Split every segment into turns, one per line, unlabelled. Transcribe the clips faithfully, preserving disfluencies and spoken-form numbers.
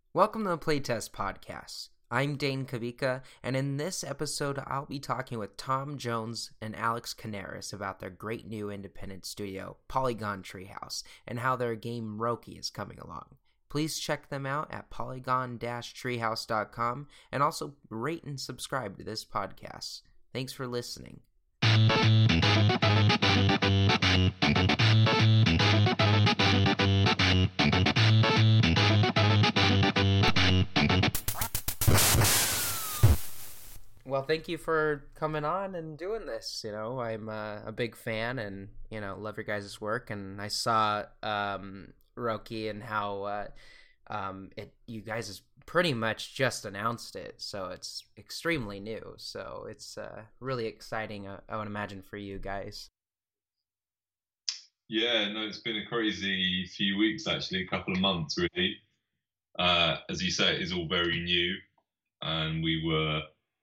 Welcome to the Playtest Podcast. I'm Dane Kavika, and in this episode, I'll be talking with Tom Jones and Alex Canaris about their great new independent studio, Polygon Treehouse, and how their game Roki is coming along. Please check them out at polygon dash treehouse dot com and also rate and subscribe to this podcast. Thanks for listening. Well, thank you for coming on and doing this. You know, I'm uh, a big fan and, you know, love your guys' work. And I saw um, Roki and how uh, um, it you guys has pretty much just announced it. So it's extremely new. So it's uh, really exciting, uh, I would imagine, for you guys.
Yeah, no, it's been a crazy few weeks, actually, a couple of months, really. Uh, as you say, it is all very new. And we were...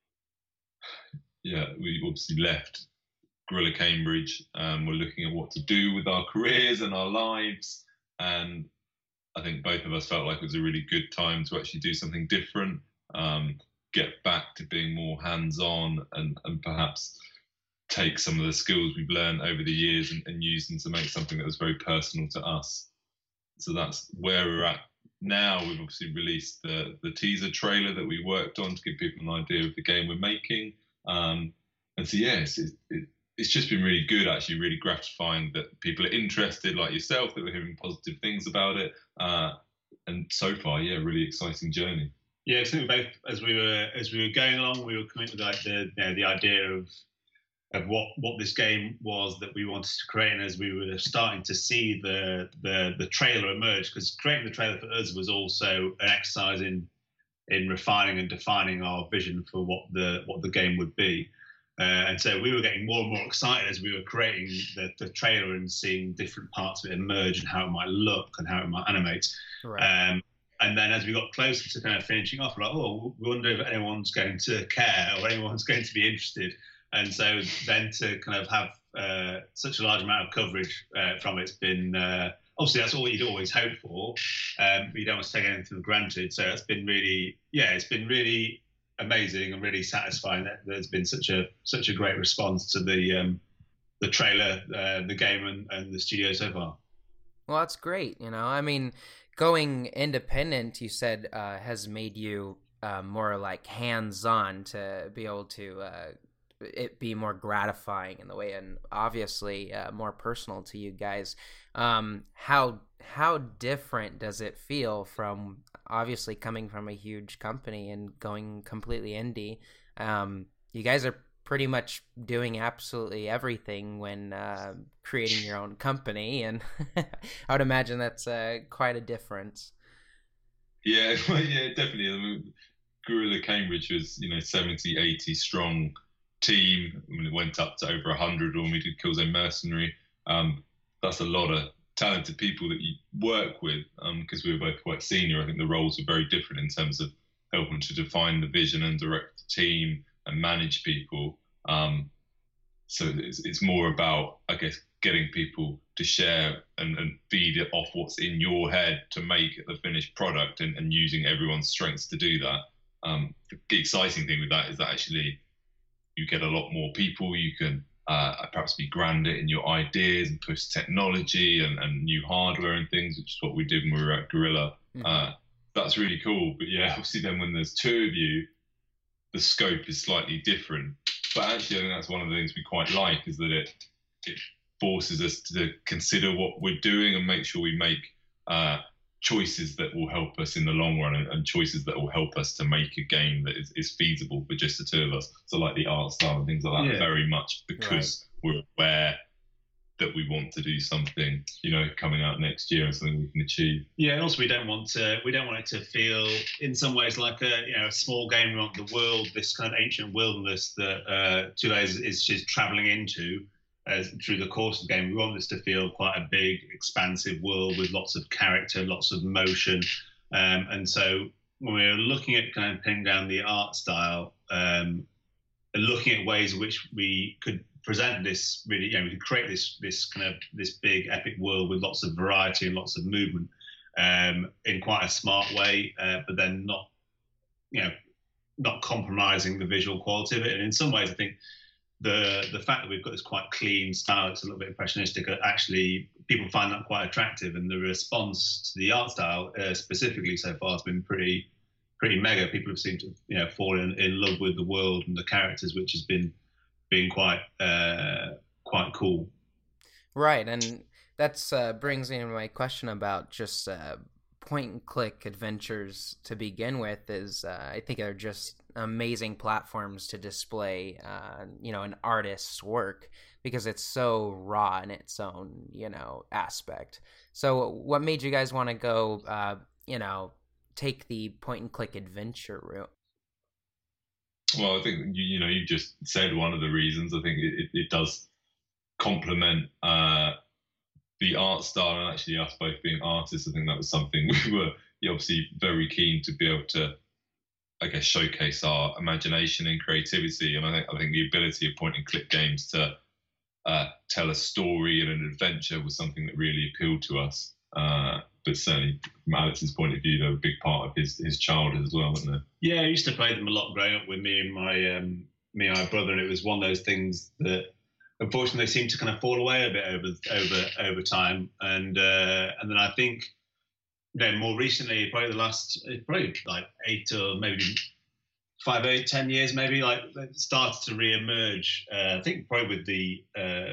Yeah, we obviously left Guerrilla Cambridge. Um, we're looking at what to do with our careers and our lives. And I think both of us felt like it was a really good time to actually do something different, um, get back to being more hands-on and, and perhaps take some of the skills we've learned over the years and, and use them to make something that was very personal to us. So that's where we're at now. We've obviously released the, the teaser trailer that we worked on to give people an idea of the game we're making. Um, and so, yes, it, it, it's just been really good, actually, really gratifying that people are interested, like yourself, that we're hearing positive things about it. Uh, and so far, yeah, really exciting journey.
Yeah, I think both as we were as we were going along, we were coming to like the you know, the idea of of what, what this game was that we wanted to create, and as we were starting to see the the, the trailer emerge, because creating the trailer for us was also an exercise in in refining and defining our vision for what the what the game would be. Uh, and so we were getting more and more excited as we were creating the, the trailer and seeing different parts of it emerge and how it might look and how it might animate. Right. Um, and then as we got closer to kind of finishing off, we're like, oh, we wonder if anyone's going to care or anyone's going to be interested. And so then to kind of have uh, such a large amount of coverage uh, from it's been... Uh, Obviously, that's all you'd always hope for, um, but you don't want to take anything for granted. So it's been really, yeah, it's been really amazing and really satisfying that there's been such a such a great response to the um, the trailer, uh, the game, and, and the studio so far.
Well, that's great. You know, I mean, going independent, you said, uh, has made you uh, more like hands-on to be able to uh, it be more gratifying in the way, and obviously uh, more personal to you guys. Um, how how different does it feel from obviously coming from a huge company and going completely indie? Um, you guys are pretty much doing absolutely everything when uh, creating your own company, and I would imagine that's uh, quite a difference.
Yeah, well, yeah, definitely. I mean, Guerrilla Cambridge was, you know, seventy, eighty strong team. I mean, it went up to over one hundred when we did Killzone Mercenary. Um, that's a lot of talented people that you work with, because um, we were both quite senior. I think the roles were very different in terms of helping to define the vision and direct the team and manage people. Um, so it's, it's more about, I guess, getting people to share and, and feed it off what's in your head to make the finished product, and, and using everyone's strengths to do that. Um, the exciting thing with that is that actually you get a lot more people. You can uh, perhaps be grander in your ideas and push technology and, and new hardware and things, which is what we did when we were at Guerrilla. Mm-hmm. Uh, that's really cool. But yeah, obviously then when there's two of you, the scope is slightly different. But actually I think that's one of the things we quite like, is that it it forces us to consider what we're doing and make sure we make uh, choices that will help us in the long run, and, and choices that will help us to make a game that is, is feasible for just the two of us. So like the art style and things like that, yeah. Very much because right. we're aware that we want to do something, you know, coming out next year, and something we can achieve.
Yeah, and also we don't want to we don't want it to feel in some ways like a you know a small game around the world, this kind of ancient wilderness that uh, Two Layers is just travelling into. As through the course of the game, we want this to feel quite a big, expansive world with lots of character, lots of motion. Um, and so when we were looking at kind of pinning down the art style, um, and looking at ways in which we could present this really, you know, we could create this this kind of this big epic world with lots of variety and lots of movement. um, in quite a smart way, uh, but then not, you know, not compromising the visual quality of it. And in some ways, I think the the fact that we've got this quite clean style, it's a little bit impressionistic, actually people find that quite attractive. And the response to the art style uh, specifically so far has been pretty pretty mega. People have seemed to, you know, fall in, in love with the world and the characters, which has been been quite uh, quite cool.
Right, and that's uh, brings me to my question about just uh, point and click adventures to begin with. Is uh, I think they're just amazing platforms to display, uh, you know, an artist's work, because it's so raw in its own, you know, aspect. So, what made you guys want to go, uh, you know, take the point and click adventure route?
Well, I think you, you know you just said one of the reasons. I think it, it does complement uh, the art style, and actually us both being artists, I think that was something we were obviously very keen to be able to, I guess, showcase our imagination and creativity. And I think I think the ability of point and click games to uh, tell a story and an adventure was something that really appealed to us. Uh, but certainly from Alex's point of view, they were a big part of his his childhood as well, weren't they?
Yeah, I used to play them a lot growing up with me and my um, me and my brother, and it was one of those things that unfortunately seemed to kind of fall away a bit over over over time. And uh, and then I think then more recently, probably the last probably like eight or maybe five, eight, ten years, maybe like it started to re-emerge. Uh, I think probably with the uh,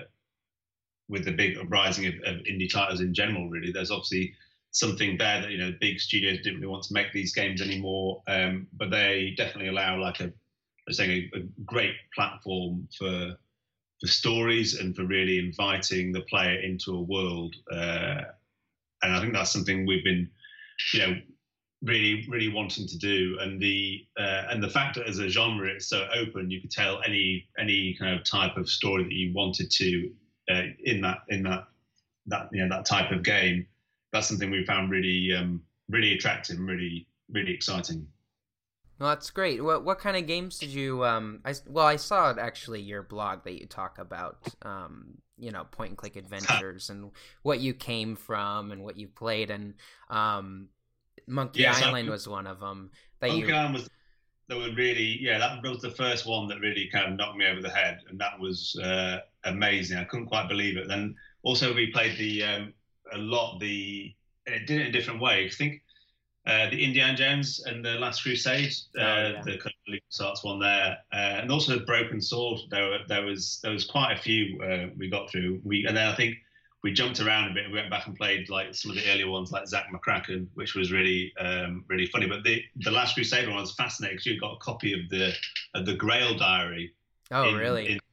with the big rising of, of indie titles in general. Really, there's obviously something there that, you know, big studios didn't really want to make these games anymore, um, but they definitely allow like a, I'm saying a, a great platform for for stories and for really inviting the player into a world. Uh, and I think that's something we've been, you know, really, really wanting to do. And the uh, and the fact that as a genre it's so open, you could tell any any kind of type of story that you wanted to uh, in that in that that you know that type of game. That's something we found really um, really attractive and really really exciting.
Well, that's great. What what kind of games did you? Um, I well, I saw it actually your blog that you talk about, um, you know, point and click adventures and what you came from and what you played, and um, Monkey
yeah,
Island
so
was one of them. That
Monkey
you...
Island was that were really yeah that was the first one that really kind of knocked me over the head, and that was uh, amazing. I couldn't quite believe it. Then also we played the um, a lot the it did it in a different way. I think. Uh, the Indiana Jones and the Last Crusade, uh, oh, yeah. the kind of LucasArts one there, uh, and also the Broken Sword. There, were, there was there was quite a few uh, we got through. We and then I think we jumped around a bit. We went back and played like some of the earlier ones, like Zack McCracken, which was really um, really funny. But the the Last Crusade one was fascinating because you got a copy of the of the Grail Diary.
Oh,
in,
really?
In,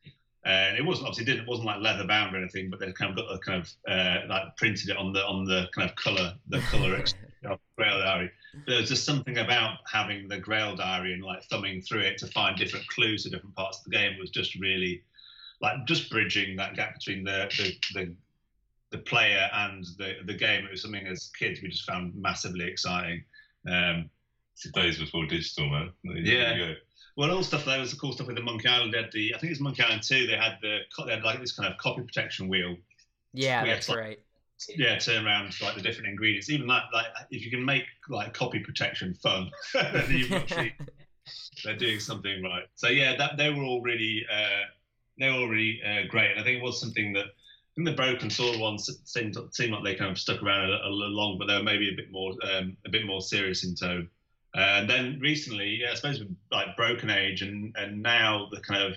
and it wasn't obviously didn't it wasn't like leather bound or anything, but they kind of got the kind of uh, like printed it on the on the kind of color the color. Grail Diary. There was just something about having the Grail Diary and like thumbing through it to find different clues to different parts of the game was just really like just bridging that gap between the the the, the player and the the game. It was something as kids we just found massively exciting. Um,
Days before digital, man.
Yeah. Well, all stuff there was the cool stuff with the Monkey Island. They had the I think it's Monkey Island two. They had the they had like this kind of copy protection wheel.
Yeah, that's like, right.
Yeah, turn around like the different ingredients. Even that, like if you can make like copy protection fun, then you've actually they're doing something right. So yeah, that they were all really uh, they were all really uh, great, and I think it was something that I think the Broken Sword ones seemed seemed like they kind of stuck around a, a little long, but they were maybe a bit more um, a bit more serious in tone. Uh, and then recently, yeah, I suppose with like Broken Age, and and now the kind of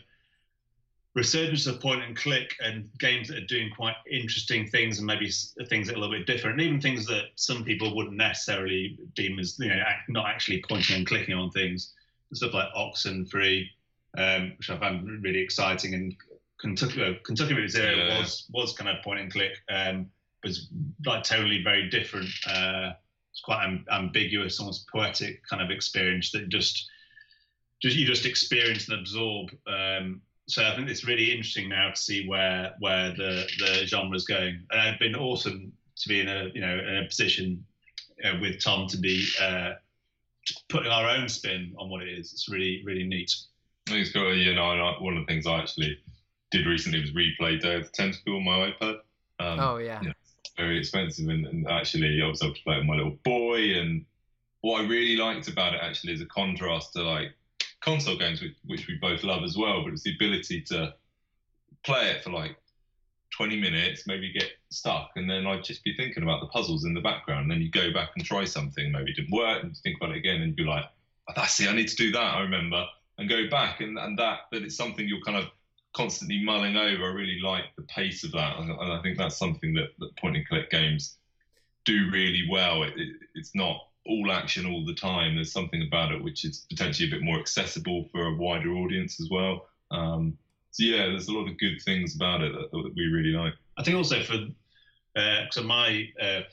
resurgence of point and click and games that are doing quite interesting things and maybe things that are a little bit different, and even things that some people wouldn't necessarily deem as, you know, not actually pointing and clicking on things. Stuff like Oxenfree, um, which I found really exciting, and Kentucky, uh, Kentucky Route Zero yeah. was was kind of point and click, um, was like totally very different. Uh, it's quite am- ambiguous, almost poetic kind of experience that just just you just experience and absorb. Um, So I think it's really interesting now to see where where the the genre's going, and it's been awesome to be in a you know in a position uh, with Tom to be uh, putting our own spin on what it is. It's really really neat.
I think it's got you know one of the things I actually did recently was replay Day of the Tentacle on my iPad. Um,
oh yeah.
You know, very expensive. And, and actually, I was able to play it with my little boy. And what I really liked about it actually is a contrast to like console games, which, which we both love as well. But it's the ability to play it for like twenty minutes, maybe get stuck, and then I'd just be thinking about the puzzles in the background. And then you go back and try something, maybe it didn't work, and you think about it again, and you'd be like, oh, that's it, I need to do that, I remember, and go back. And, and that, that it's something you're kind of constantly mulling over. I really like the pace of that. And I think that's something that, that point and click games do really well. It, it, it's not all action all the time. There's something about it which is potentially a bit more accessible for a wider audience as well. Um, So yeah, there's a lot of good things about it that, that we really like.
I think also for, uh, so my,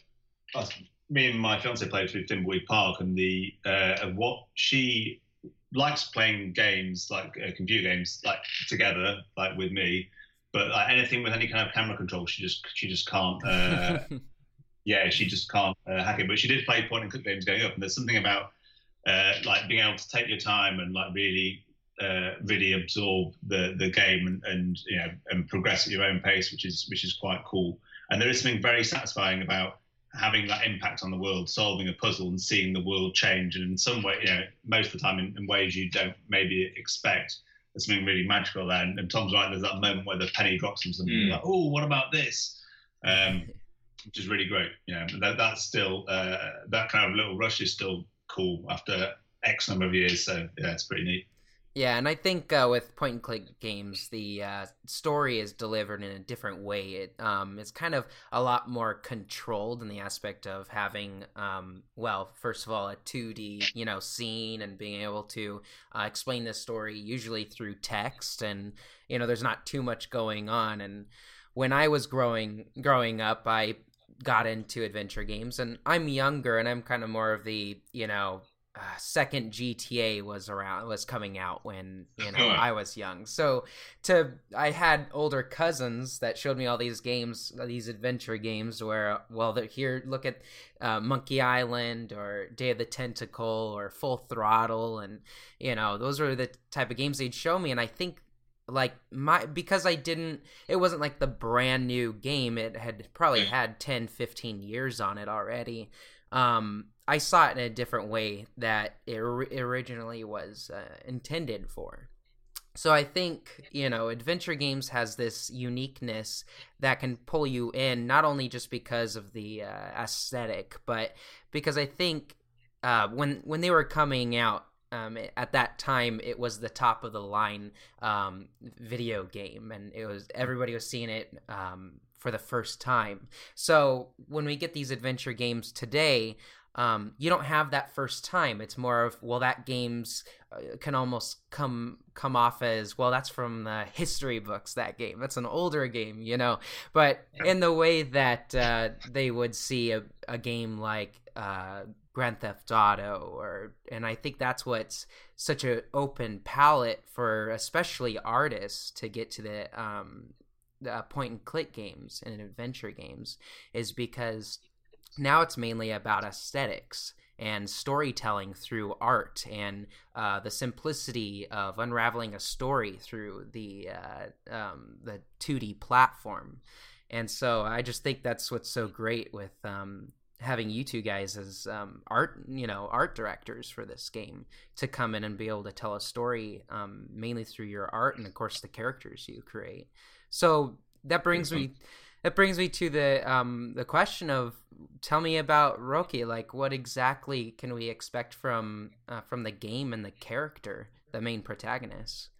uh, me and my fiance played through Thimbleweed Park, and the uh, what she likes playing games like uh, computer games like together, like with me, but like anything with any kind of camera control, she just she just can't. Uh, yeah, she just can't uh, hack it. But she did play point and click games going up, and there's something about uh, like being able to take your time and like really. Uh, really absorb the the game and, and you know and progress at your own pace, which is which is quite cool. And there is something very satisfying about having that impact on the world, solving a puzzle and seeing the world change. And in some way, you know, most of the time in, in ways you don't maybe expect. There's something really magical there. And, and Tom's right. There's that moment where the penny drops on something. Mm. Like, oh, what about this? Um, which is really great. You know, that that's still uh, that kind of little rush is still cool after X number of years. So yeah, it's pretty neat.
Yeah, and I think uh, with point-and-click games, the uh, story is delivered in a different way. It um, it's kind of a lot more controlled in the aspect of having, um, well, first of all, a two D, you know, scene and being able to uh, explain this story usually through text, and you know, there's not too much going on. And when I was growing growing up, I got into adventure games, and I'm younger, and I'm kind of more of the, you know. Uh, second G T A was around was coming out when you know I was young, so to I had older cousins that showed me all these games, these adventure games where, well, they're here, look at uh, Monkey Island or Day of the Tentacle or Full Throttle, and you know those were the type of games they'd show me. And I think like my because I didn't it wasn't like the brand new game, it had probably had ten fifteen years on it already. um I saw it in a different way that it originally was uh, intended for. So I think, you know, adventure games has this uniqueness that can pull you in, not only just because of the uh, aesthetic, but because I think uh, when when they were coming out, um, at that time, it was the top of the line um, video game, and it was everybody was seeing it um, for the first time. So when we get these adventure games today, Um, you don't have that first time. It's more of, well, that game's uh, can almost come come off as, well, that's from the history books, that game. That's an older game, you know. But in the way that uh, they would see a, a game like uh, Grand Theft Auto, or and I think that's what's such an open palette for especially artists to get to the, um, the point-and-click games and adventure games, is because now it's mainly about aesthetics and storytelling through art, and uh, the simplicity of unraveling a story through the uh, um, the two D platform. And so I just think that's what's so great with um, having you two guys as um, art, you know, art directors for this game, to come in and be able to tell a story um, mainly through your art and, of course, the characters you create. So that brings me. That brings me to the um, the question of, tell me about Roki. Like, what exactly can we expect from uh, from the game and the character, the main protagonist?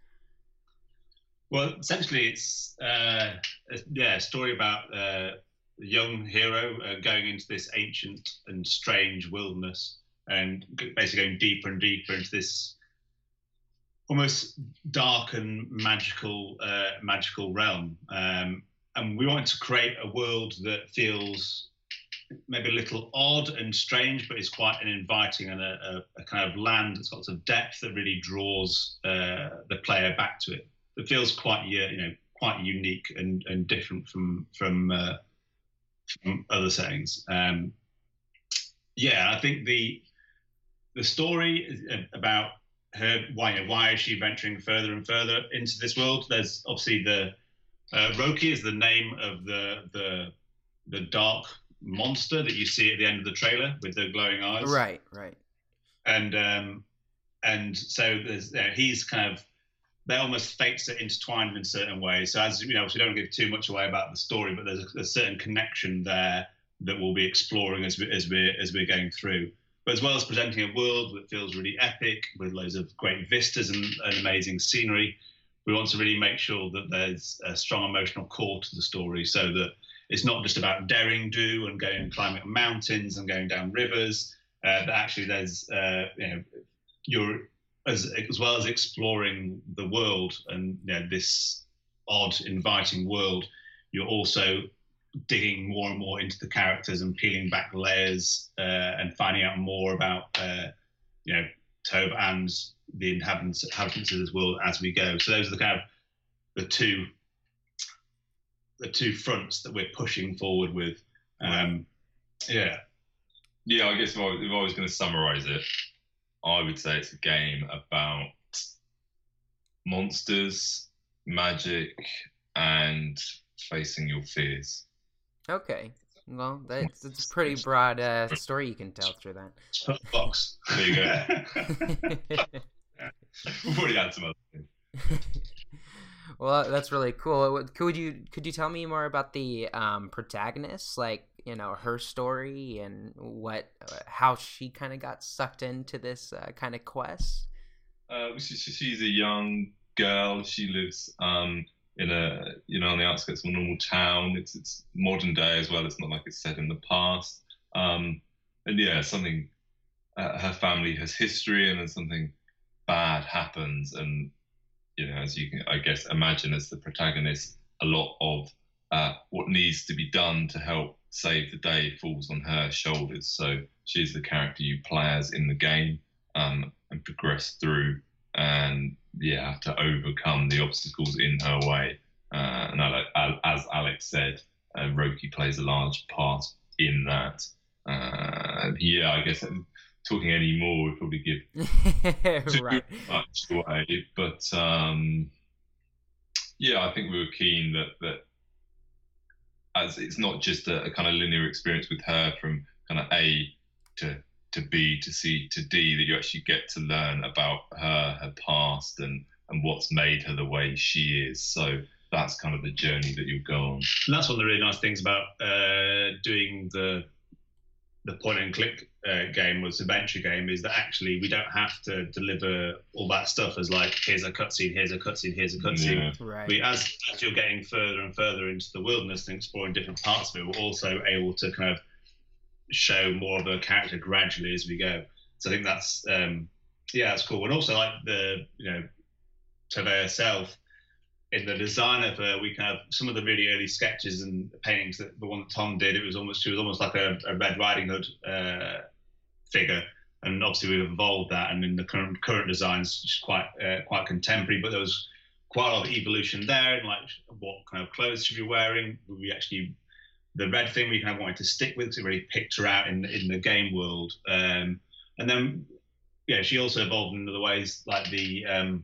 Well, essentially, it's uh, a, yeah, a story about uh, a young hero uh, going into this ancient and strange wilderness, and basically going deeper and deeper into this almost dark and magical uh, magical realm. Um, And we wanted to create a world that feels maybe a little odd and strange, but is quite an inviting and a, a, a kind of land that's got lots of depth that really draws uh, the player back to it. It feels quite, you know, quite unique and, and different from from, uh, from other settings. Um, yeah, I think the the story is about her. Why, you know, why is she venturing further and further into this world? There's obviously the Uh, Roki is the name of the the the dark monster that you see at the end of the trailer with the glowing eyes.
Right, right.
And um, and so there's you know, he's kind of they're almost fates are intertwined in certain ways. So as you know, so we don't give too much away about the story, but there's a, a certain connection there that we'll be exploring as we as we as we're going through. But as well as presenting a world that feels really epic with loads of great vistas and, and amazing scenery, we want to really make sure that there's a strong emotional core to the story, so that it's not just about daring do and going and climbing up mountains and going down rivers. Uh, but actually, there's uh, you know you're as as well as exploring the world and you know, this odd, inviting world, you're also digging more and more into the characters and peeling back layers uh, and finding out more about uh, you know Tob and the inhabitants inhabitants of this world as we go. So those are the kind of the two the two fronts that we're pushing forward with. Um, yeah.
Yeah, I guess if I, if I was going to summarize it, I would say it's a game about monsters, magic, and facing your fears.
Okay. Well, that's, that's a pretty broad uh, story you can tell through that.
Box.
There you go. We've already had some other things.
Well, that's really cool. Could you could you tell me more about the um, protagonist, like you know her story and what uh, how she kind of got sucked into this uh, kind of quest?
Uh, she, she's a young girl. She lives um, in a you know on the outskirts of a normal town. It's it's modern day as well. It's not like it's set in the past. Um, and yeah, something. Uh, her family has history, and then something bad happens, and you know, as you can, I guess, imagine as the protagonist, a lot of uh, what needs to be done to help save the day falls on her shoulders. So she's the character you play as in the game um, and progress through, and yeah, have to overcome the obstacles in her way. Uh, and as Alex said, uh, Roki plays a large part in that. Uh, yeah, I guess. Talking any more would probably give too
right.
much away, but um, yeah, I think we were keen that that as it's not just a, a kind of linear experience with her from kind of A to to B to C to D, that you actually get to learn about her, her past, and and what's made her the way she is. So that's kind of the journey that you'll go on.
And that's one of the really nice things about uh, doing the the point and click uh, game was adventure game is that actually we don't have to deliver all that stuff as like here's a cutscene, here's a cutscene, here's a cutscene.
Yeah. Right.
We as, as you're getting further and further into the wilderness and exploring different parts of it, we're also able to kind of show more of a character gradually as we go. So I think that's um, yeah, that's cool. And also like the you know Tove herself. In the design of her, we kind of some of the really early sketches and paintings that the one that Tom did. It was almost she was almost like a, a Red Riding Hood uh, figure, and obviously we've evolved that. And in the current current designs, she's quite uh, quite contemporary, but there was quite a lot of evolution there. And like what kind of clothes should be wearing? We actually the red thing we kind of wanted to stick with because it really picked her out in in the game world. Um, and then yeah, she also evolved in other ways like the. Um,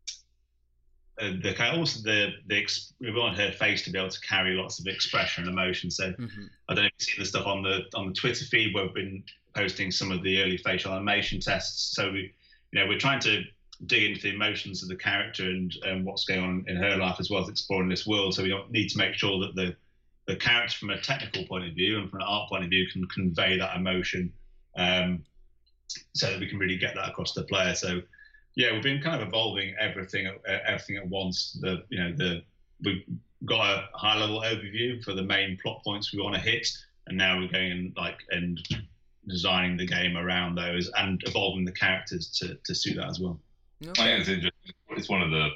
Uh, the kind of also the the we want her face to be able to carry lots of expression and emotion. So mm-hmm. I don't know if you've seen the stuff on the on the Twitter feed where we've been posting some of the early facial animation tests. So we, you know, we're trying to dig into the emotions of the character and and what's going on in her life as well as exploring this world. So we don't need to make sure that the the character from a technical point of view and from an art point of view can convey that emotion, um, so that we can really get that across to the player. So. Yeah, we've been kind of evolving everything, uh, everything at once. The you know the we've got a high level overview for the main plot points we want to hit, and now we're going and like and designing the game around those and evolving the characters to, to suit that as well.
Okay. I think it's interesting. It's one of the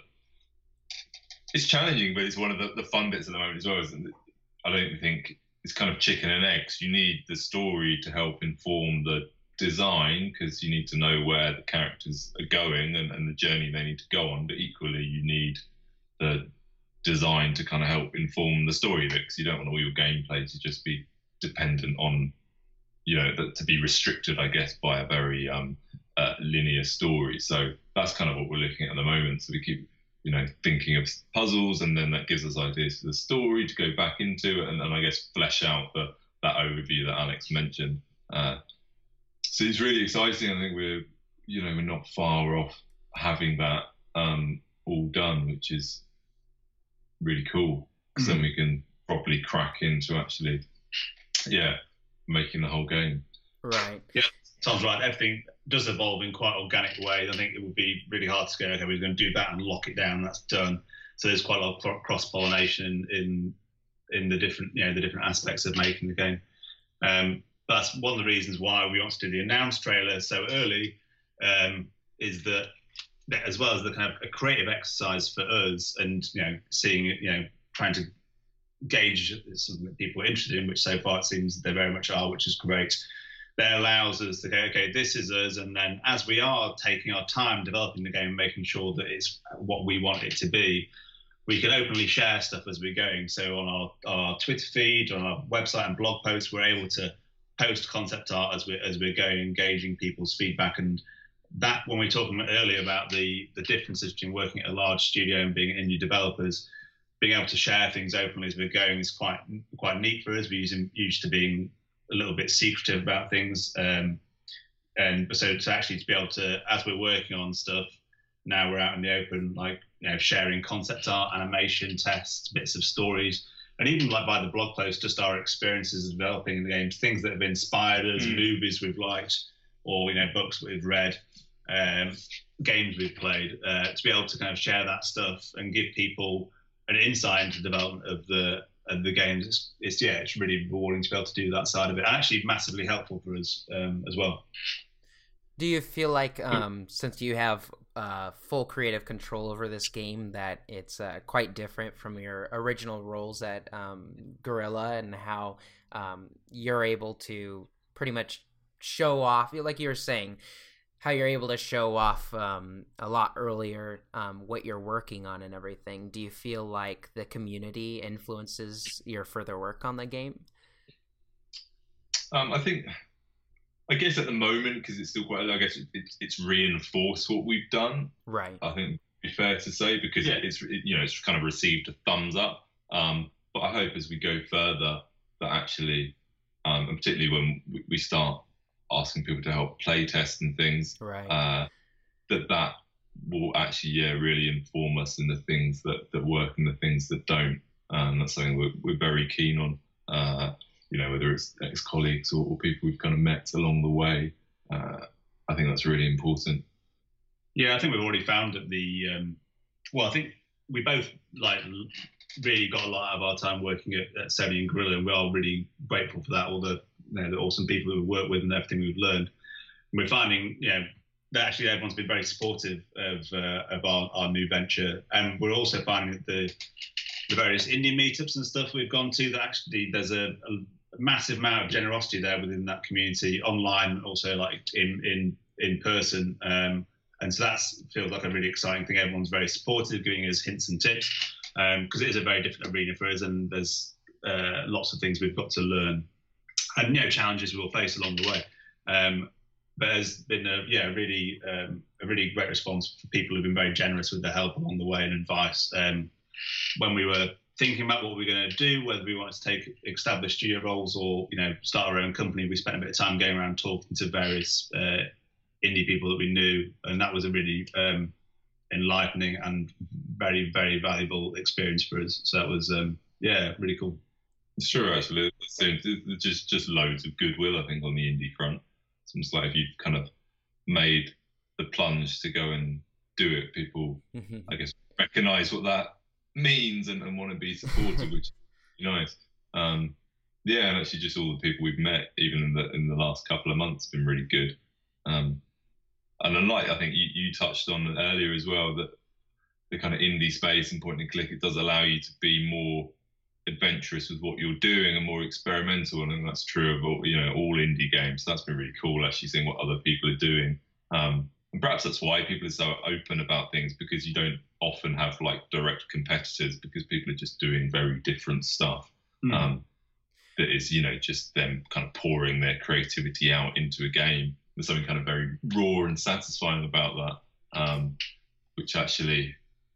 it's challenging, but it's one of the, the fun bits at the moment as well. Isn't it? I don't think it's kind of chicken and eggs. You need the story to help inform the design because you need to know where the characters are going and, and the journey they need to go on, but equally you need the design to kind of help inform the story of it, because you don't want all your gameplay to just be dependent on, you know, that to be restricted, I guess, by a very um, uh, linear story. So that's kind of what we're looking at at the moment. So we keep you know, thinking of puzzles, and then that gives us ideas for the story to go back into it, and then I guess flesh out the, that overview that Alex mentioned. Uh, so it's really exciting. I think we're, you know, we're not far off having that um, all done, which is really cool, because mm-hmm. then we can properly crack into actually, yeah, making the whole game.
Right.
Yeah, sounds right. Everything does evolve in quite organic ways. I think it would be really hard to go, okay, we're going to do that and lock it down. That's done. So there's quite a lot of cross pollination in in the different, you know, the different aspects of making the game. Um, but that's one of the reasons why we want to do the announced trailer so early. Um, is that, that as well as the kind of a creative exercise for us, and you know, seeing it, you know, trying to gauge something that people are interested in, which so far it seems they very much are, which is great. That allows us to go, okay, this is us, and then as we are taking our time developing the game, making sure that it's what we want it to be, we can openly share stuff as we're going. So on our, our Twitter feed, on our website and blog posts, we're able to post concept art as we're, as we're going, engaging people's feedback. And that, when we were talking earlier about the, the differences between working at a large studio and being indie developers, being able to share things openly as we're going is quite quite neat for us. We're using, used to being a little bit secretive about things, um, and so to actually to be able to, as we're working on stuff, now we're out in the open, like, you know, sharing concept art, animation, tests, bits of stories, and even like by the blog post, just our experiences of developing the games, things that have inspired us, mm. movies we've liked, or, you know, books we've read, um, games we've played, uh, to be able to kind of share that stuff and give people an insight into the development of the of the games. It's, it's yeah, it's really rewarding to be able to do that side of it, and actually massively helpful for us um, as well.
Do you feel like, um, since you have uh, full creative control over this game, that it's uh, quite different from your original roles at um, Guerrilla, and how um, you're able to pretty much show off, like you were saying, how you're able to show off um, a lot earlier um, what you're working on and everything? Do you feel like the community influences your further work on the game?
Um, I think, I guess at the moment, because it's still quite, I guess it's, it's reinforced what we've done.
Right.
I think it'd be fair to say, because yeah. it's, it, you know, it's kind of received a thumbs up. Um, but I hope as we go further that actually, um, and particularly when we, we start asking people to help play test and things,
right.
uh, that that will actually, yeah, really inform us in the things that, that work and the things that don't. Um, that's something we're, we're very keen on, uh, you know, whether it's ex-colleagues or, or people we've kind of met along the way. Uh, I think that's really important.
Yeah, I think we've already found that the, um, well, I think we both like really got a lot out of our time working at, at Sony and Guerrilla, and we are really grateful for that, all the, you know, the awesome people who we work with and everything we've learned. And we're finding, you know, that actually everyone's been very supportive of uh, of our, our new venture. And we're also finding that the the various indie meetups and stuff we've gone to, that actually there's a, a massive amount of generosity there within that community, online, also like in in in person. Um, and so that feels like a really exciting thing. Everyone's very supportive, giving us hints and tips, because um, it is a very different arena for us, and there's uh, lots of things we've got to learn, and, you know, challenges we'll face along the way. Um, but there's been a yeah really um, a really great response for people who've been very generous with their help along the way and advice. Um, when we were thinking about what we were going to do, whether we wanted to take established studio roles or, you know, start our own company, we spent a bit of time going around talking to various uh, indie people that we knew, and that was a really um, enlightening and very, very valuable experience for us. So that was um, yeah really cool.
Sure, actually, there's just just loads of goodwill, I think, on the indie front. It's almost like if you've kind of made the plunge to go and do it, people, mm-hmm. I guess, recognise what that means and, and want to be supportive, which is nice. Um, yeah, and actually, just all the people we've met, even in the in the last couple of months, been really good. Um, and unlike, I think you, you touched on earlier as well, that the kind of indie space and point and click, it does allow you to be more adventurous with what you're doing and more experimental, and that's true of all, you know, all indie games. So that's been really cool, actually seeing what other people are doing, um, and perhaps that's why people are so open about things, because you don't often have like direct competitors, because people are just doing very different stuff. Mm. Um, that is, you know, just them kind of pouring their creativity out into a game. There's something kind of very raw and satisfying about that, um, which actually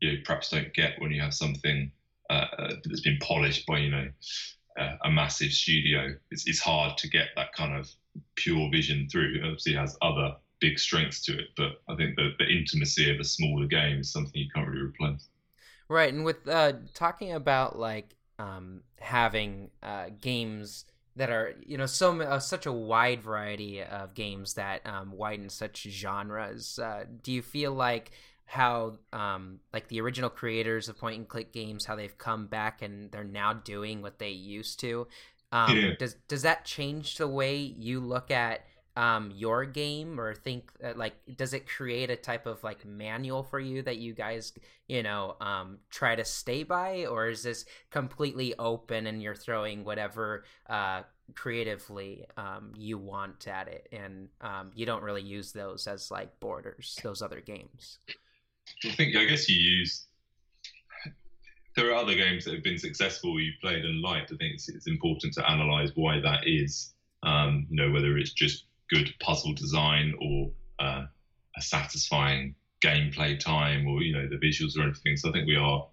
you know, perhaps don't get when you have something uh, that's been polished by, you know, uh, a massive studio. It's, it's hard to get that kind of pure vision through. It obviously has other big strengths to it, but I think the, the intimacy of a smaller game is something you can't really replace.
Right, and with uh, talking about like um, having uh, games that are, you know, so uh, such a wide variety of games that um, widen such genres. Uh, do you feel like how um, like the original creators of point and click games, how they've come back and they're now doing what they used to? Um, yeah. Does does that change the way you look at um, your game, or think uh, like does it create a type of like manual for you that you guys, you know, um, try to stay by, or is this completely open and you're throwing whatever uh, creatively um, you want at it, and um, you don't really use those as like borders, those other games?
I think I guess you use. There are other games that have been successful you've played and liked. I think it's, it's important to analyze why that is. Um, you know, whether it's just good puzzle design or uh, a satisfying gameplay time, or, you know, the visuals or anything. So I think we are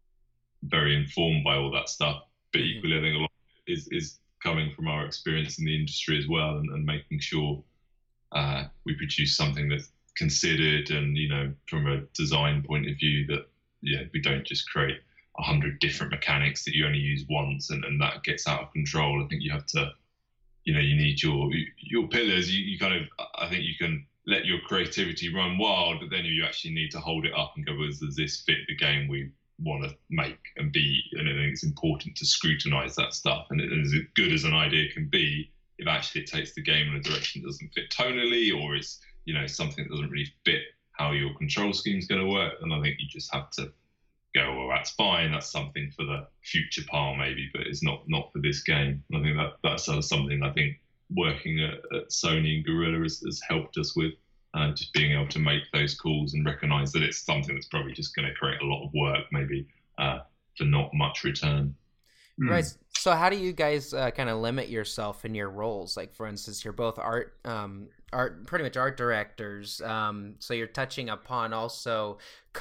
very informed by all that stuff. But equally, I think a lot is is coming from our experience in the industry as well, and, and making sure uh, we produce something that's considered, and, you know, from a design point of view, that yeah, we don't just create a hundred different mechanics that you only use once, and, and that gets out of control. I think you have to, you know, you need your your pillars. You, you kind of, I think you can let your creativity run wild, but then you actually need to hold it up and go, well, does this fit the game we want to make and be? And I think it's important to scrutinize that stuff. And it, as good as an idea can be, if actually it takes the game in a direction that doesn't fit tonally, or it's, you know, something that doesn't really fit how your control scheme is going to work, then I think you just have to go, well, that's fine. That's something for the future pile maybe, but it's not not for this game. And I think that that's uh, something I think working at, at Sony and Guerrilla has, has helped us with, uh, just being able to make those calls and recognise that it's something that's probably just going to create a lot of work maybe uh, for not much return.
Right. Mm. So how do you guys uh, kind of limit yourself in your roles? Like, for instance, you're both art, um, art, pretty much art directors. Um, so you're touching upon also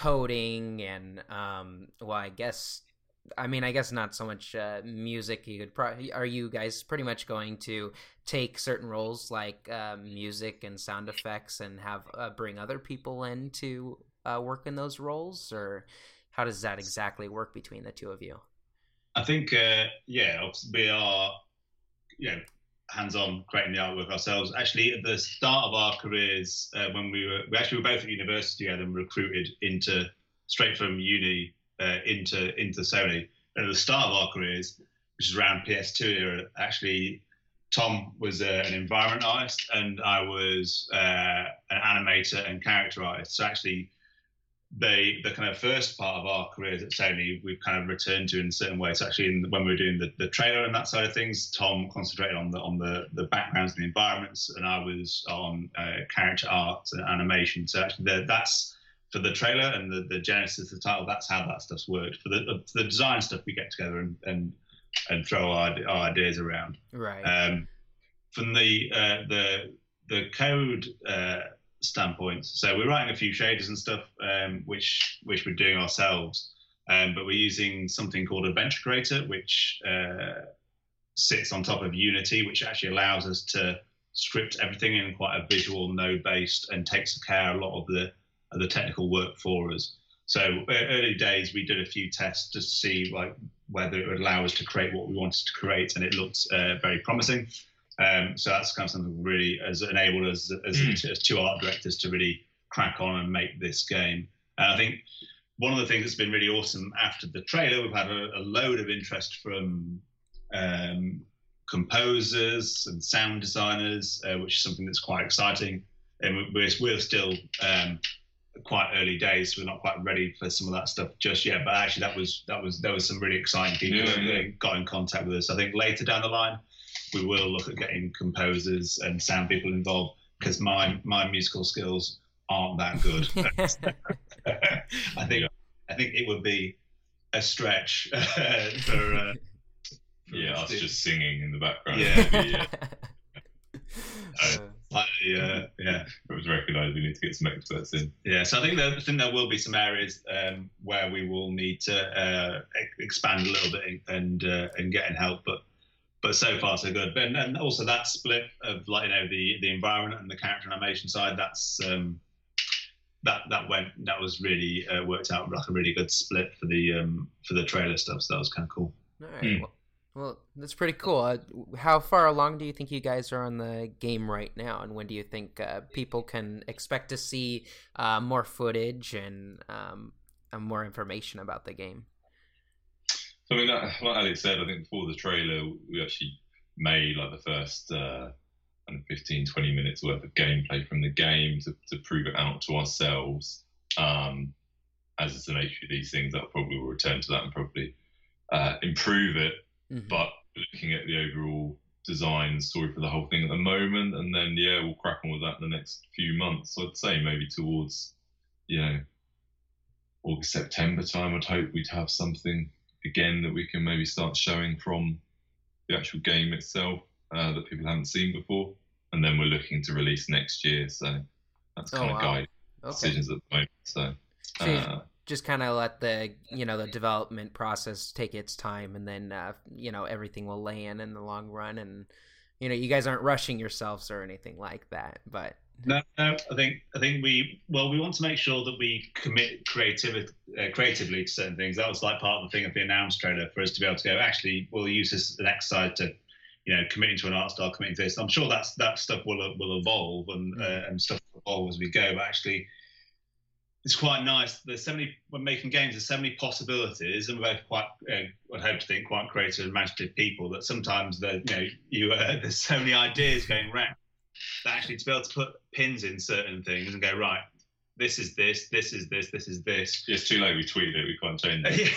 coding and, um, well, I guess, I mean, I guess not so much uh, music. You could probably, are you guys pretty much going to take certain roles like uh, music and sound effects and have uh, bring other people in to uh, work in those roles, or how does that exactly work between the two of you?
I think, uh, yeah, we are, you know, hands-on creating the artwork ourselves. Actually, at the start of our careers, uh, when we were, we actually were both at university together and recruited into, straight from uni uh, into into Sony. And at the start of our careers, which is around P S two era, actually, Tom was uh, an environment artist and I was uh, an animator and character artist. So actually, They, the kind of first part of our careers at Sony, we've kind of returned to in a certain way. So actually, in, when we were doing the, the trailer and that side of things, Tom concentrated on the on the, the backgrounds and the environments, and I was on uh, character art and animation. So actually, the, that's for the trailer and the, the genesis of the title. That's how that stuff's worked. For the for the design stuff, we get together and and, and throw our, our ideas around.
Right.
Um, from the uh, the the code. Uh, standpoint. So we're writing a few shaders and stuff, um, which which we're doing ourselves, um, but we're using something called Adventure Creator, which uh, sits on top of Unity, which actually allows us to script everything in quite a visual node-based and takes care of a lot of the of the technical work for us. So early days, we did a few tests to see like whether it would allow us to create what we wanted to create, and it looked uh, very promising. Um, so that's kind of something really has enabled us as, mm. as two art directors to really crack on and make this game. And I think one of the things that's been really awesome after the trailer, we've had a, a load of interest from um, composers and sound designers, uh, which is something that's quite exciting. And we're, we're still um, quite early days, so we're not quite ready for some of that stuff just yet. But actually, that was that was there was some really exciting people
yeah,
that
yeah.
got in contact with us. I think later down the line, we will look at getting composers and sound people involved, because my my musical skills aren't that good. I think I think it would be a stretch uh, for, uh, for
yeah, us just singing in the background.
Yeah,
yeah.
uh, slightly, uh, yeah.
It was recognise we need to get some experts in.
Yeah, so I think there, I think there will be some areas um, where we will need to uh, expand a little bit and uh, and get in help, but but so far so good. But and also that split of like you know the the environment and the character animation side, that's um, that that went that was really uh, worked out like a really good split for the um, for the trailer stuff. So that was kind of cool.
All right. Mm. Well, well, that's pretty cool. Uh, how far along do you think you guys are on the game right now, and when do you think uh, people can expect to see uh, more footage and um, uh, more information about the game?
So, I mean, that, like Alex said, I think before the trailer, we actually made like the first uh, fifteen, twenty minutes worth of gameplay from the game to, to prove it out to ourselves. Um, as it's the nature of these things, that probably will return to that and probably uh, improve it. Mm-hmm. But looking at the overall design and story for the whole thing at the moment, and then yeah, we'll crack on with that in the next few months. So I'd say maybe towards, you know, August, September time, I'd hope we'd have something again that we can maybe start showing from the actual game itself uh, that people haven't seen before. And then we're looking to release next year. So that's kind oh, of wow. guiding okay. decisions at the moment. So, uh,
just kind of let the you know the development process take its time, and then uh, you know everything will lay in in the long run, and you know you guys aren't rushing yourselves or anything like that. But
no, no, I think I think we well we want to make sure that we commit creativity uh, creatively to certain things. That was like part of the thing of the announced trailer for us to be able to go. Actually, we'll use this as an exercise to you know committing to an art style, committing to this. I'm sure that's that stuff will will evolve and mm. uh, and stuff will evolve as we go. But actually, it's quite nice. There's so many, when making games, there's so many possibilities, and we're both quite, uh, I'd hope to think, quite creative and imaginative people that sometimes the, you know, you uh, there's so many ideas going around that actually to be able to put pins in certain things and go, right, this is this, this is this, this is this.
It's too late, we tweeted it, we can't change it.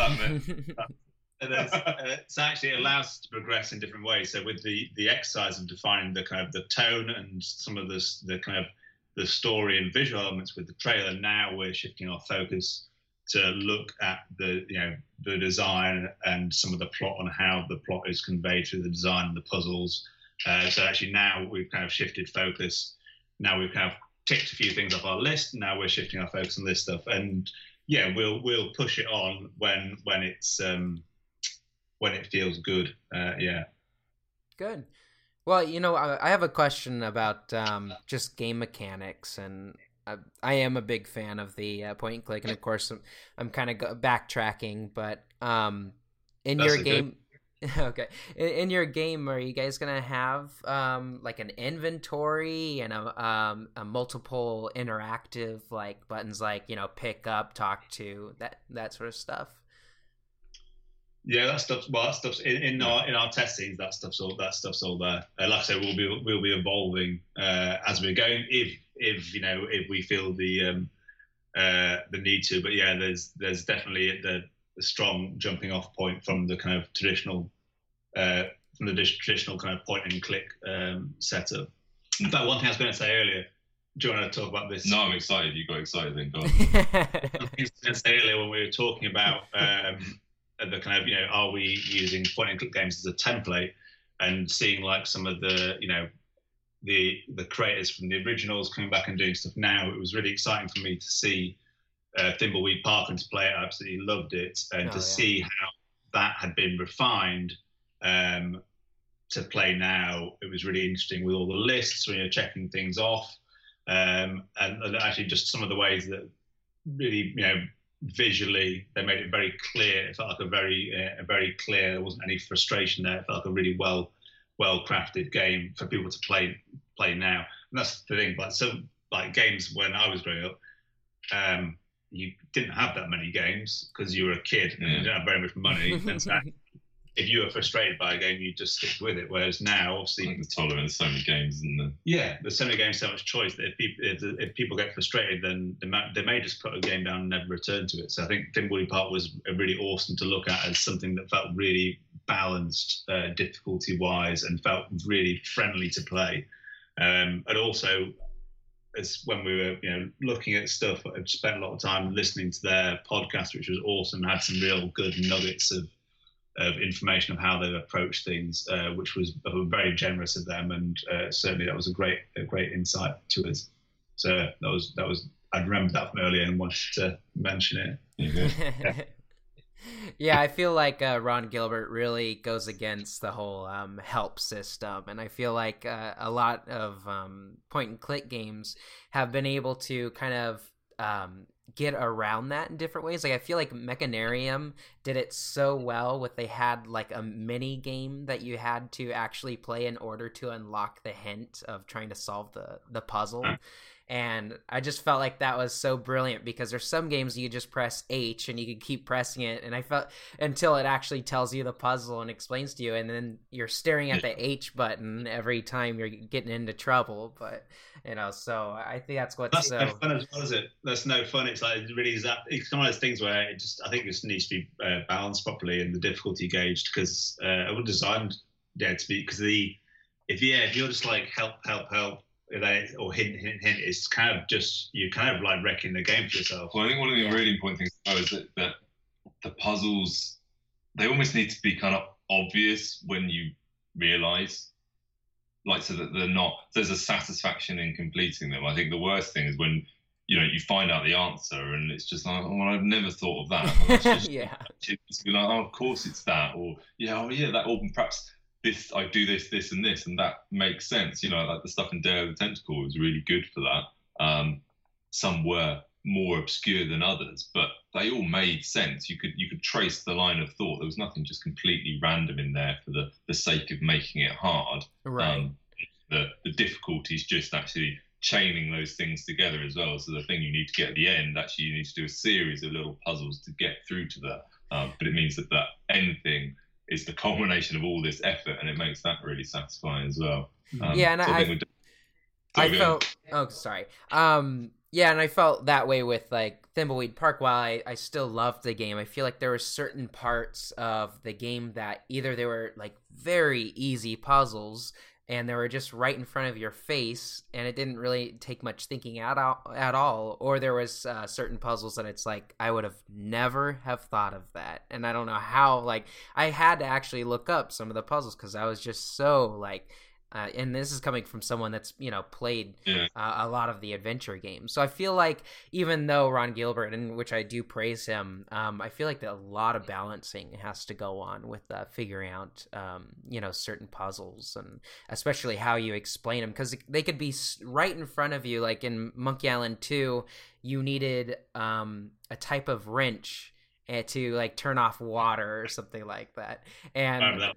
and uh, so actually it allows us to progress in different ways. So with the, the exercise of defining the kind of the tone and some of the, the kind of the story and visual elements with the trailer, now we're shifting our focus to look at the you know the design and some of the plot on how the plot is conveyed through the design and the puzzles. Uh, so actually now we've kind of shifted focus. Now we've kind of ticked a few things off our list. Now we're shifting our focus on this stuff, and yeah, we'll we'll push it on when when it's um, when it feels good. Uh, yeah.
Good. Well, you know, I have a question about um, just game mechanics, and I, I am a big fan of the uh, point and click, and of course, I'm, I'm kind of go- backtracking, but um, in That's your game, okay, in, in your game, are you guys gonna have um, like an inventory and a, um, a multiple interactive like buttons, like you know, pick up, talk to, that that sort of stuff?
Yeah, that stuff. Well, that stuff's in, in our in our test scenes. That stuff's all that stuff's all there. Uh, like I said, we'll be we'll be evolving uh, as we're going. If if you know if we feel the um, uh, the need to, but yeah, there's there's definitely the, the strong jumping off point from the kind of traditional uh, from the traditional kind of point and click um, setup. In fact, one thing I was going to say earlier. Do you want to talk about this?
No, I'm excited. You got excited then. Go on.
I was going to say earlier when we were talking about. Um, the kind of, you know, are we using point and click games as a template, and seeing like some of the, you know, the the creators from the originals coming back and doing stuff now. It was really exciting for me to see uh, Thimbleweed Park and to play it. I absolutely loved it, and oh, to yeah. see how that had been refined um, to play now. It was really interesting with all the lists when you're checking things off, um, and, and actually just some of the ways that really, you know, visually they made it very clear. It felt like a very uh, a very clear, there wasn't any frustration there. It felt like a really well well crafted game for people to play play now. And that's the thing, but some like games when I was growing up, um you didn't have that many games because you were a kid and yeah. you didn't have very much money. And so if you were frustrated by a game, you just stick with it. Whereas now, obviously,
like the tolerance, so many games, isn't there?
Yeah, there's so many games, so much choice that if people, if, if people get frustrated, then they may, they may just put a game down and never return to it. So I think Thimbleweed Park was really awesome to look at as something that felt really balanced, uh, difficulty-wise, and felt really friendly to play. Um, and also, as when we were, you know, looking at stuff, I've spent a lot of time listening to their podcast, which was awesome. Had some real good nuggets of. of information of how they've approached things, uh, which was uh, very generous of them, and uh, certainly that was a great, a great insight to us. So that was that was I remembered that from earlier and wanted to mention it.
Yeah. Yeah, I feel like uh, Ron Gilbert really goes against the whole um, help system, and I feel like uh, a lot of um, point and click games have been able to kind of um, get around that in different ways. Like I feel like Mechanarium did it so well with they had like a mini game that you had to actually play in order to unlock the hint of trying to solve the the puzzle. And I just felt like that was so brilliant because there's some games you just press H and you can keep pressing it, and I felt until it actually tells you the puzzle and explains to you, and then you're staring at the H button every time you're getting into trouble. But you know, so I think that's what's
that's
so
no fun as well, is it? That's no fun. It's like it really is that. It's one of those things where it just I think it just needs to be uh, balanced properly and the difficulty gauged because uh, it was designed yeah to be because the if yeah if you're just like help help help. Or hint, hint, hint. It's kind of just you kind of like wrecking the game for yourself.
Well, I think one of the
Yeah.
really important things though, is that, that the puzzles they almost need to be kind of obvious when you realise, like, so that they're not. There's a satisfaction in completing them. I think the worst thing is when you know you find out the answer and it's just like, oh, well, I've never thought of that. Well, that's just,
yeah.
It's be like, oh, of course it's that, or yeah, oh yeah, that, or perhaps. This I do this, this, and this, and that makes sense. You know, like the stuff in Day of the Tentacle was really good for that. Um, some were more obscure than others, but they all made sense. You could you could trace the line of thought. There was nothing just completely random in there for the, the sake of making it hard.
Right.
Um, the the difficulty is just actually chaining those things together as well. So the thing you need to get at the end, actually, you need to do a series of little puzzles to get through to that. Um, but it means that that end thing is the culmination of all this effort, and it makes that really satisfying as well. Um,
Yeah, and
so
I-
I, think
I
we're-
felt oh sorry um yeah and I felt that way with like Thimbleweed Park. While I, I still loved the game, I feel like there were certain parts of the game that either they were like very easy puzzles and they were just right in front of your face and it didn't really take much thinking at all, at all or there was uh, certain puzzles that it's like I would have never have thought of that, and I don't know how. Like I had to actually look up some of the puzzles because I was just so like Uh, and this is coming from someone that's, you know, played
yeah.
uh, a lot of the adventure games. So I feel like even though Ron Gilbert, in which I do praise him, um, I feel like that a lot of balancing has to go on with uh, figuring out, um, you know, certain puzzles and especially how you explain them, because they could be right in front of you. Like in Monkey Island two, you needed um, a type of wrench to like turn off water or something like that. And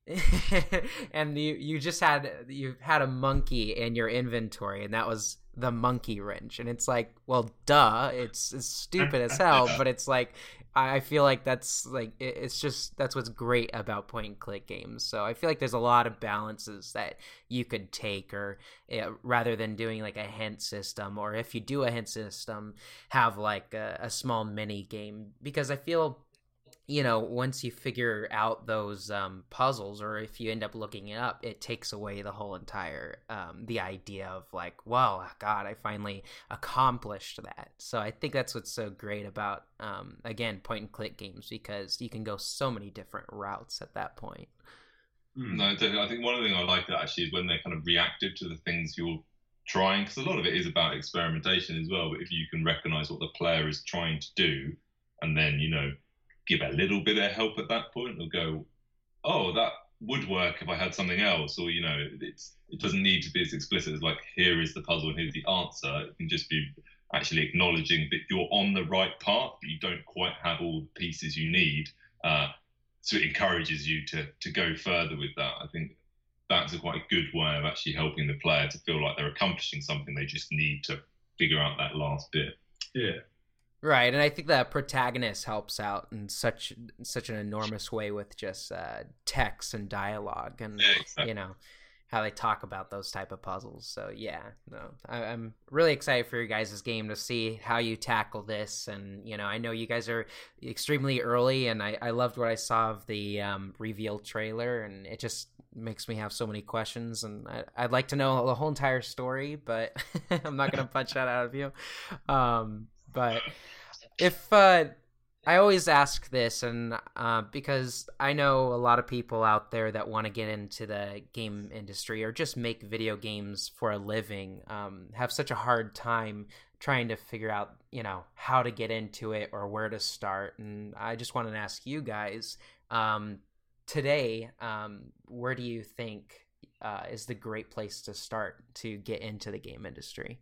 and you you just had you had a monkey in your inventory, and that was the monkey wrench, and it's like, well, duh, it's, it's stupid as hell, but it's like I feel like that's like it's just that's what's great about point and click games. So I feel like there's a lot of balances that you could take, or uh, rather than doing like a hint system, or if you do a hint system, have like a, a small mini game, because I feel, you know, once you figure out those um, puzzles, or if you end up looking it up, it takes away the whole entire, um, the idea of like, well, God, I finally accomplished that. So I think that's what's so great about, um, again, point and click games, because you can go so many different routes at that point.
No, definitely. I think one of the things I like that actually is when they're kind of reactive to the things you're trying, because a lot of it is about experimentation as well. But if you can recognize what the player is trying to do, and then, you know, give a little bit of help at that point, or go, oh, that would work if I had something else, or, you know, it's it doesn't need to be as explicit as like, here is the puzzle and here's the answer. It can just be actually acknowledging that you're on the right path, but you don't quite have all the pieces you need. Uh, so it encourages you to to go further with that. I think that's a quite a good way of actually helping the player to feel like they're accomplishing something. They just need to figure out that last bit.
Yeah.
Right, and I think that protagonist helps out in such such an enormous way with just uh, text and dialogue, and
Yeah, exactly.
you know, how they talk about those type of puzzles. So yeah, no, I, I'm really excited for your guys' game to see how you tackle this. And you know, I know you guys are extremely early, and I, I loved what I saw of the um, reveal trailer, and it just makes me have so many questions, and I, I'd like to know the whole entire story, but I'm not gonna punch that out of you. Um, but if uh, I always ask this, and uh, because I know a lot of people out there that want to get into the game industry or just make video games for a living, um, have such a hard time trying to figure out, you know, how to get into it or where to start. And I just wanted to ask you guys, um, today, um, where do you think uh, is the great place to start to get into the game industry?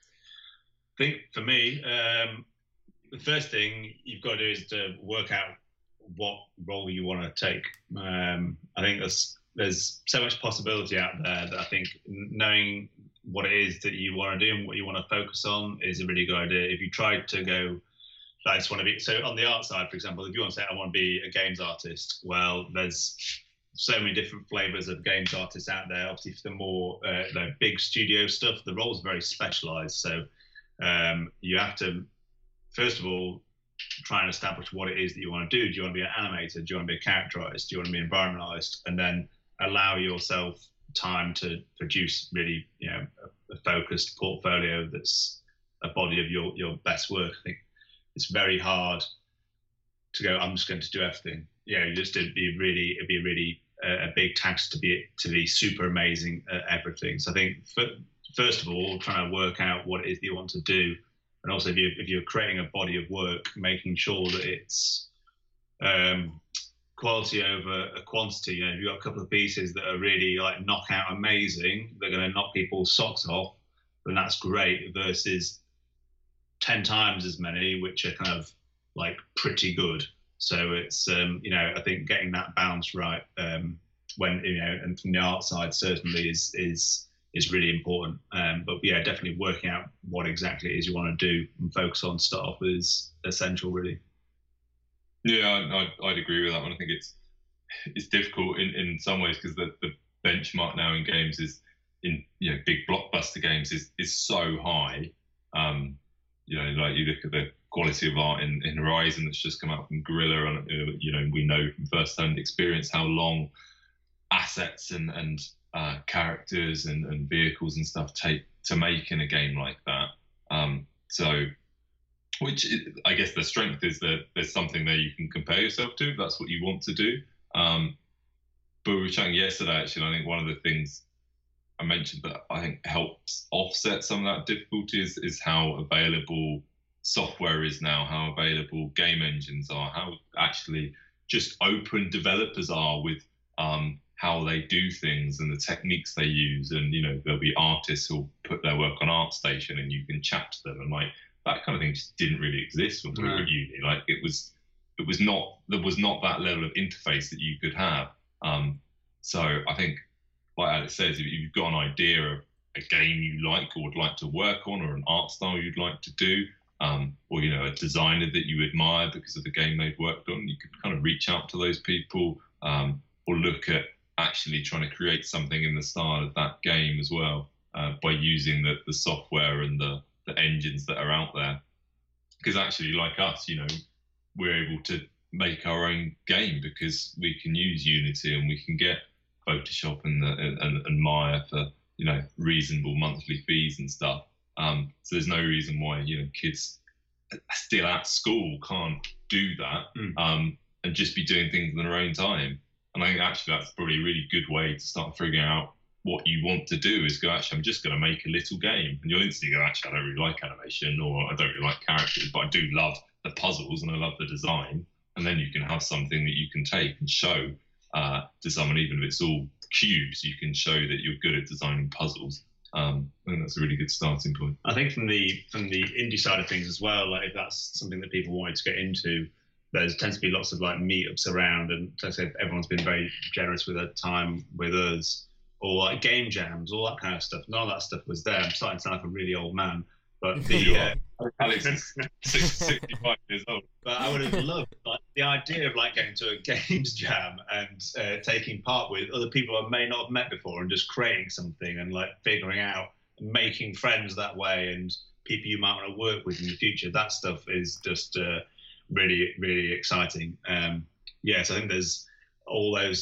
I think for me, um, the first thing you've got to do is to work out what role you want to take. Um, I think there's there's so much possibility out there that I think knowing what it is that you want to do and what you want to focus on is a really good idea. If you try to go, I just want to be, so on the art side, for example, if you want to say, I want to be a games artist, well, there's so many different flavors of games artists out there. Obviously, for the more uh, the big studio stuff, the role's very specialized. So um, you have to, first of all, try and establish what it is that you want to do. Do you want to be an animator? Do you want to be a character artist? Do you want to be an environmentalist? And then allow yourself time to produce really, you know, a, a focused portfolio that's a body of your, your best work. I think it's very hard to go, I'm just going to do everything. You know, just it'd be really, it'd be really uh, a big task to be to be super amazing at everything. So I think for, first of all, trying to work out what it is that you want to do. And also, if, you, if you're creating a body of work, making sure that it's um, quality over a quantity. You know, if you've got a couple of pieces that are really like knockout amazing, they're going to knock people's socks off, then that's great, versus ten times as many, which are kind of like pretty good. So it's, um, you know, I think getting that balance right um, when, you know, and from the art side certainly is, is, is really important. Um, but yeah, definitely working out what exactly it is you want to do and focus on start off is essential, really.
Yeah, I'd, I'd agree with that one. I think it's it's difficult in, in some ways because the, the benchmark now in games is in, you know, big blockbuster games is is so high. Um, you know, like you look at the quality of art in, in Horizon that's just come out from Guerrilla, and you know, we know from first-hand experience how long assets and and uh, characters and, and vehicles and stuff take to make in a game like that. Um, so, which is, I guess the strength is that there's something there you can compare yourself to if that's what you want to do. Um, but we were chatting yesterday, actually, and I think one of the things I mentioned that I think helps offset some of that difficulty is, is how available software is now, how available game engines are, how actually just open developers are with um, how they do things and the techniques they use. And, you know, there'll be artists who'll put their work on ArtStation and you can chat to them, and like that kind of thing just didn't really exist when we were at uni. Like it was, it was not, there was not that level of interface that you could have. Um, so I think, like Alex says, if you've got an idea of a game you like or would like to work on, or an art style you'd like to do, um, or, you know, a designer that you admire because of the game they've worked on, you could kind of reach out to those people, um, or look at actually trying to create something in the style of that game as well, uh, by using the, the software and the, the engines that are out there. Because actually, like us, you know, we're able to make our own game because we can use Unity and we can get Photoshop and, the, and, and Maya for, you know, reasonable monthly fees and stuff. Um, so there's no reason why, you know, kids still at school can't do that, mm. um, and just be doing things in their own time. And I think actually that's probably a really good way to start figuring out what you want to do is go, actually, I'm just going to make a little game. And you'll instantly go, actually, I don't really like animation, or I don't really like characters, but I do love the puzzles and I love the design. And then you can have something that you can take and show uh, to someone, even if it's all cubes, you can show that you're good at designing puzzles. Um, I think that's a really good starting point.
I think from the from the indie side of things as well, like if that's something that people wanted to get into, there tends to be lots of like meetups around, and like I said, everyone's been very generous with their time with us, or like game jams, all that kind of stuff. None of that stuff was there. I'm starting to sound like a really old man, but the uh,
Alex is sixty-five years old.
But I would have loved like the idea of like going to a games jam and uh, taking part with other people I may not have met before, and just creating something and like figuring out, making friends that way, and people you might want to work with in the future. That stuff is just uh, really, really exciting. Um, yes, I think there's all those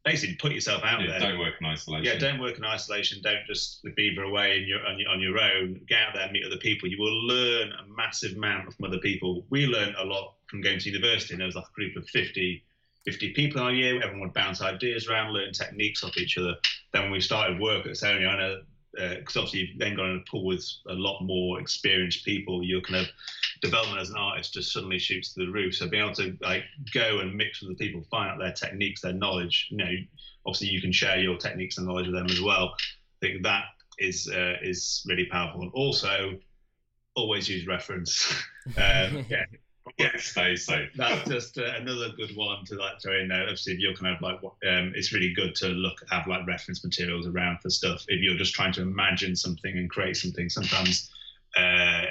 basically put yourself out
yeah,
there.
Don't work in isolation.
Yeah, don't work in isolation. Don't just beaver away in your, on, your, on your own. Get out there and meet other people. You will learn a massive amount from other people. We learned a lot from going to university. And there was like a group of fifty, fifty people in our year. Everyone would bounce ideas around, learn techniques off each other. Then when we started work at Sony, I know, because uh, obviously you've then got in a pool with a lot more experienced people, your kind of development as an artist just suddenly shoots to the roof. So being able to like go and mix with the people, find out their techniques, their knowledge, you know, obviously you can share your techniques and knowledge with them as well. I think that is uh, is really powerful. And also, always use reference. um, yeah.
Yeah, stay safe.
That's just uh, another good one to like throw in there. Obviously, if you're kind of like, um, it's really good to look have like reference materials around for stuff. If you're just trying to imagine something and create something, sometimes, uh,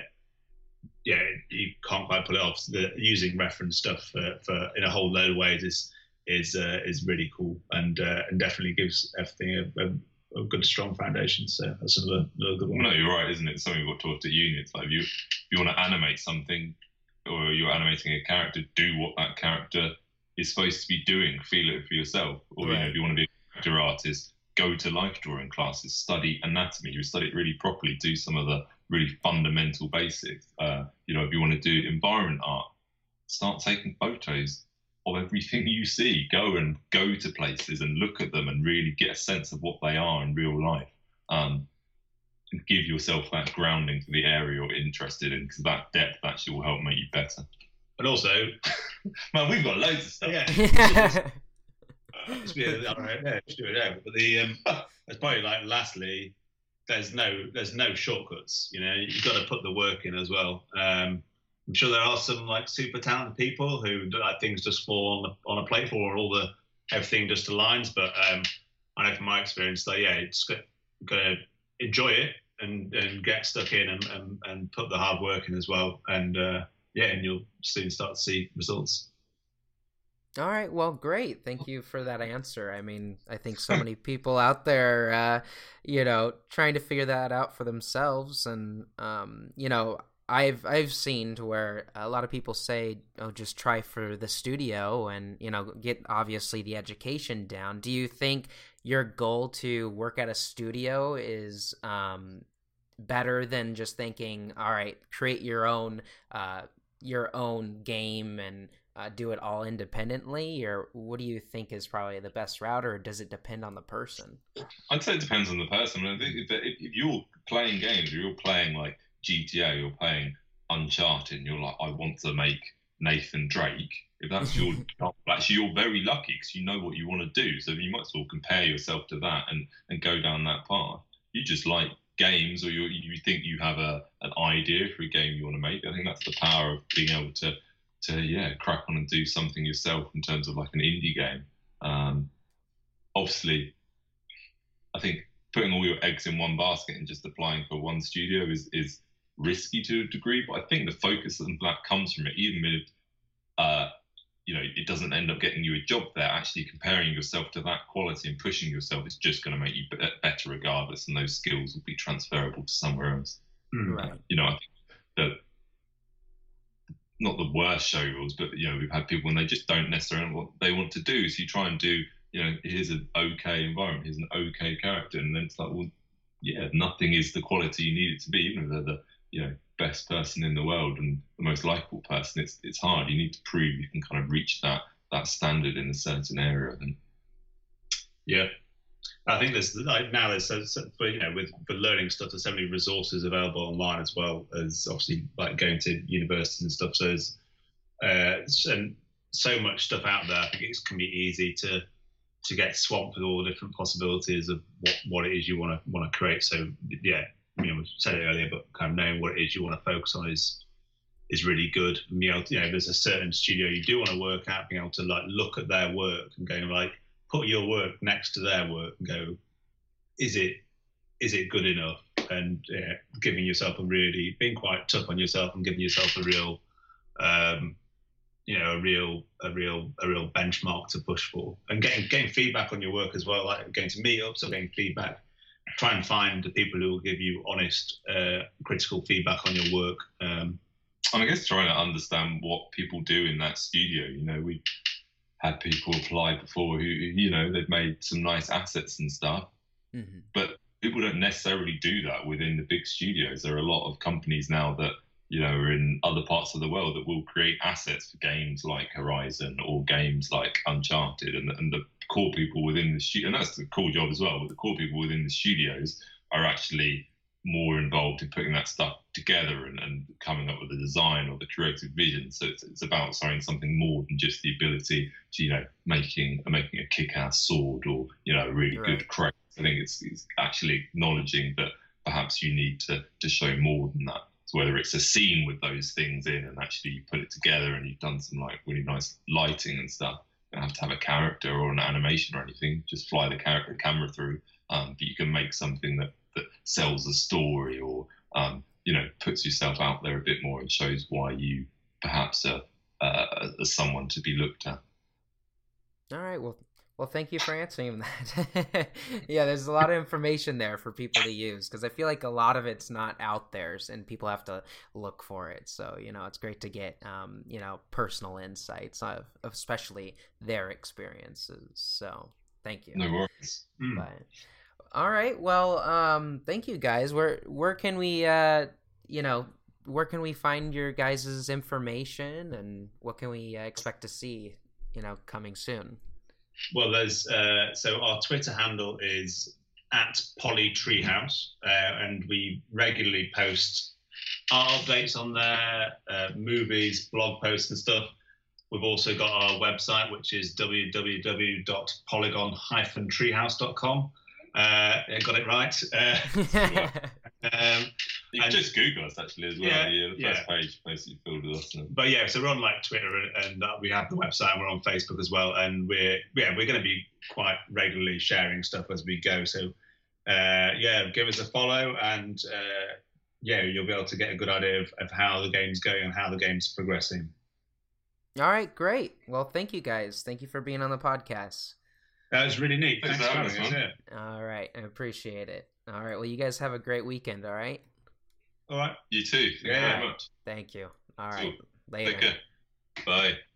yeah, you can't quite pull it off. The, using reference stuff for, for in a whole load of ways is is uh, is really cool and uh, and definitely gives everything a, a, a good strong foundation. So that's another, another good one.
No, you're right, isn't it? It's something we got taught at uni. It's like if you if you want to animate something, or you're animating a character, do what that character is supposed to be doing. Feel it for yourself. Or right. you know, if you want to be a character artist, go to life drawing classes, study anatomy. You study it really properly. Do some of the really fundamental basics. Uh, you know, if you want to do environment art, start taking photos of everything you see. Go and go to places and look at them and really get a sense of what they are in real life. Um, and give yourself that grounding for the area you're interested in, because that depth actually will help make you better.
And also,
man, we've got loads of stuff.
Yeah. Just be a, all right, yeah, just do it now. But the um, it's probably like lastly, there's no there's no shortcuts. You know, you've got to put the work in as well. Um, I'm sure there are some like super talented people who like things just fall on the, on a plate for, all the everything just aligns. But um, I know from my experience that yeah, it's got, got to enjoy it and, and get stuck in and, and, and put the hard work in as well. And uh, yeah, and you'll soon start to see results.
All right. Well, great. Thank you for that answer. I mean, I think so many people out there, uh, you know, trying to figure that out for themselves. And, um, you know, I've I've seen to where a lot of people say, oh, just try for the studio and, you know, get obviously the education down. Do you think your goal to work at a studio is um, better than just thinking, all right, create your own uh, your own game and uh, do it all independently? Or what do you think is probably the best route, or does it depend on the person?
I'd say it depends on the person. I think if, if you're playing games, or you're playing like G T A, you're playing Uncharted, and you're like, I want to make Nathan Drake. If that's your job, actually, you're very lucky because you know what you want to do. So you might as well compare yourself to that and, and go down that path. You just like games, or you you think you have a an idea for a game you want to make. I think that's the power of being able to to yeah crack on and do something yourself in terms of like an indie game. Um, obviously, I think putting all your eggs in one basket and just applying for one studio is is risky to a degree, but I think the focus that comes from it, even if uh, you know it doesn't end up getting you a job there, actually comparing yourself to that quality and pushing yourself is just going to make you better regardless, and those skills will be transferable to somewhere else.
Right.
You know, I think that not the worst show rules, but you know, we've had people when they just don't necessarily know what they want to do, so you try and do, you know, here's an okay environment, here's an okay character, and then it's like, well, yeah, nothing is the quality you need it to be, even if they're the you know best person in the world and the most likable person. It's it's hard. You need to prove you can kind of reach that that standard in a certain area. And
yeah, I think there's like now there's so, so, you know with for learning stuff, there's so many resources available online as well as obviously like going to universities and stuff. So there's uh, and so much stuff out there. I think it can be easy to to get swamped with all the different possibilities of what, what it is you want to want to create. So yeah, you know, we said it earlier, but kind of knowing what it is you want to focus on is is really good. And, you know, you know, there's a certain studio you do want to work at, being able to like look at their work and going like put your work next to their work and go, is it is it good enough? And yeah, giving yourself a really being quite tough on yourself and giving yourself a real um, you know, a real, a real, a real benchmark to push for, and getting getting feedback on your work as well, like going to meetups or getting feedback. Try and find the people who will give you honest, uh, critical feedback on your work. Um,
and I guess trying to understand what people do in that studio. You know, we had people apply before who, you know, they've made some nice assets and stuff. Mm-hmm. But people don't necessarily do that within the big studios. There are a lot of companies now that, you know, are in other parts of the world that will create assets for games like Horizon or games like Uncharted, and, and the core people within the studio, and that's the cool job as well, but the core people within the studios are actually more involved in putting that stuff together and, and coming up with the design or the creative vision. So it's, it's about something something more than just the ability to, you know, making making a kick-ass sword or, you know, a really right. good crate. I think it's, it's actually acknowledging that perhaps you need to, to show more than that. So whether it's a scene with those things in and actually you put it together and you've done some like really nice lighting and stuff, you don't have to have a character or an animation or anything, just fly the character camera through. Um, but you can make something that that sells a story or, um, you know, puts yourself out there a bit more and shows why you perhaps are, uh, are someone to be looked at.
All right. Well, well, thank you for answering that. Yeah, there's a lot of information there for people to use because I feel like a lot of it's not out there and people have to look for it. So, you know, it's great to get, um, you know, personal insights of, of especially their experiences. So thank you.
No worries. Mm.
But, all right. Well, um, thank you guys. Where where can we, uh, you know, where can we find your guys' information and what can we uh, expect to see, you know, coming soon?
Well, there's uh, so our Twitter handle is at PolyTreehouse, uh, and we regularly post our updates on there, uh, movies, blog posts and stuff. We've also got our website, which is w w w dot polygon dash treehouse dot com. Uh, I got it right. Uh,
um, you can just Google us actually as well.
Yeah,
yeah the first
yeah.
page basically filled with us.
But yeah, so we're on like Twitter and, and uh, we have the website and we're on Facebook as well. And we're yeah we're going to be quite regularly sharing stuff as we go. So uh, yeah, give us a follow and uh, yeah, you'll be able to get a good idea of, of how the game's going and how the game's progressing.
All right, great. Well, thank you guys. Thank you for being on the podcast.
That was really neat. Thanks, Thanks for having us.
All right. I appreciate it. All right. Well, you guys have a great weekend. All right.
All right.
You too. Thank yeah. you very much.
Thank you. All right.
Cool.
Later.
Take care. Bye.